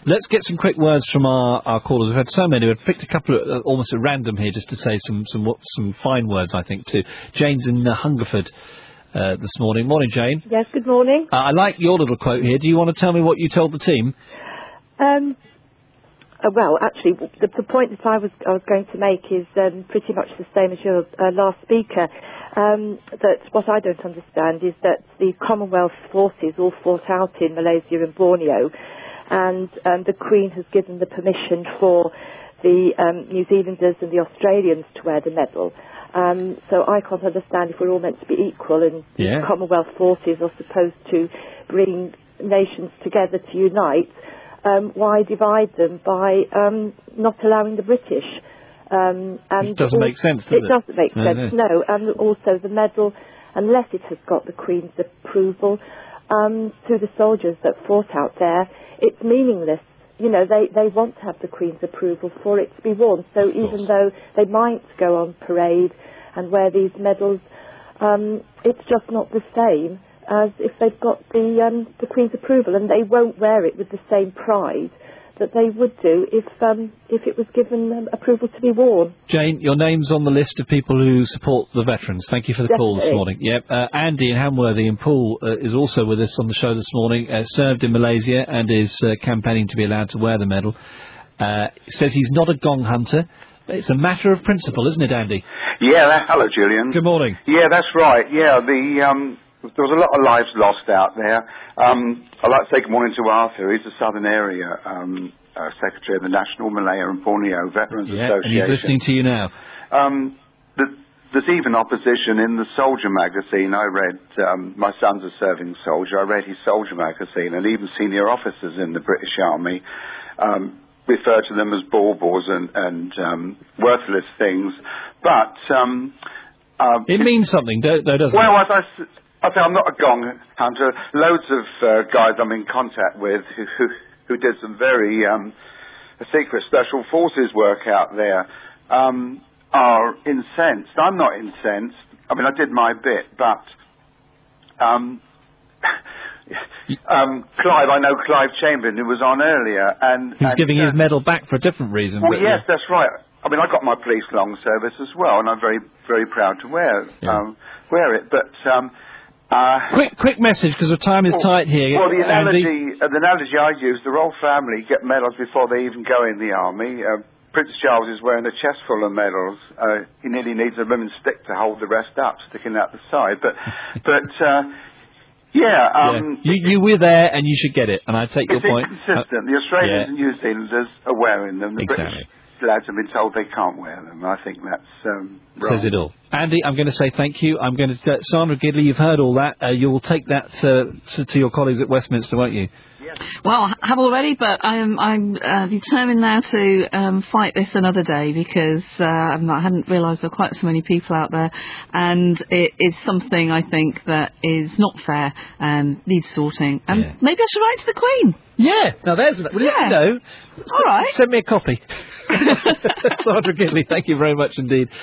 Let's get some quick words from our callers. We've had so many. We've picked a couple almost at random here just to say some fine words, I think, too. Jane's in Hungerford this morning. Morning, Jane. Yes, good morning. I like your little quote here. Do you want to tell me what you told the team? Well, actually, the point that I was going to make is pretty much the same as your last speaker. That what I don't understand is that the Commonwealth forces all fought out in Malaysia and Borneo, and the Queen has given the permission for the New Zealanders and the Australians to wear the medal. So I can't understand if we're all meant to be equal, and the Commonwealth forces are supposed to bring nations together to unite. Why divide them by not allowing the British? And it doesn't make sense, does it? It doesn't make sense, no. And also the medal, unless it has got the Queen's approval, to the soldiers that fought out there, it's meaningless. You know, they want to have the Queen's approval for it to be worn. So even though they might go on parade and wear these medals, it's just not the same as if they've got the Queen's approval, and they won't wear it with the same pride that they would do if it was given approval to be worn. Jane, your name's on the list of people who support the veterans. Thank you for the call this morning. Yep. Andy in Hamworthy in Poole is also with us on the show this morning. Served in Malaysia and is campaigning to be allowed to wear the medal. Says he's not a gong hunter. It's a matter of principle, isn't it, Andy? Yeah. Hello, Julian. Good morning. Yeah, that's right. Yeah, there was a lot of lives lost out there. I'd like to say good morning to Arthur. He's the Southern Area Secretary of the National Malaya and Borneo Veterans Association. And he's listening to you now. There's even opposition in the Soldier magazine. I read, my son's a serving soldier, I read his Soldier magazine, and even senior officers in the British Army refer to them as baubles and worthless things. But it means something, doesn't it? Well, I say I'm not a gong hunter. Loads of guys I'm in contact with who did some very secret special forces work out there are incensed. I'm not incensed. I mean, I did my bit, but Clive, I know Clive Chamberlain, who was on earlier, and he's giving his medal back for a different reason. Well, yes, that's right. I mean, I got my police long service as well, and I'm very, very proud to wear it. But quick message, because the time is tight here. Well, the analogy I use, the royal family get medals before they even go in the army. Prince Charles is wearing a chest full of medals. He nearly needs a ribbon stick to hold the rest up, sticking out the side. You were there, and you should get it. And I take your point. It's inconsistent. The Australians and New Zealanders are wearing them. The British lads have been told they can't wear them. I think that's wrong. Says it all. Andy, I'm going to say thank you. I'm going to Sandra Gidley, you've heard all that. You will take that to your colleagues at Westminster, won't you? Yes. Well, I have already, but I'm determined now to fight this another day, because I hadn't realised there were quite so many people out there, and it is something I think that is not fair and needs sorting. And maybe I should write to the Queen. Yeah, now there's that. Will you know? All right. Send me a copy. Sandra Gidley, thank you very much indeed.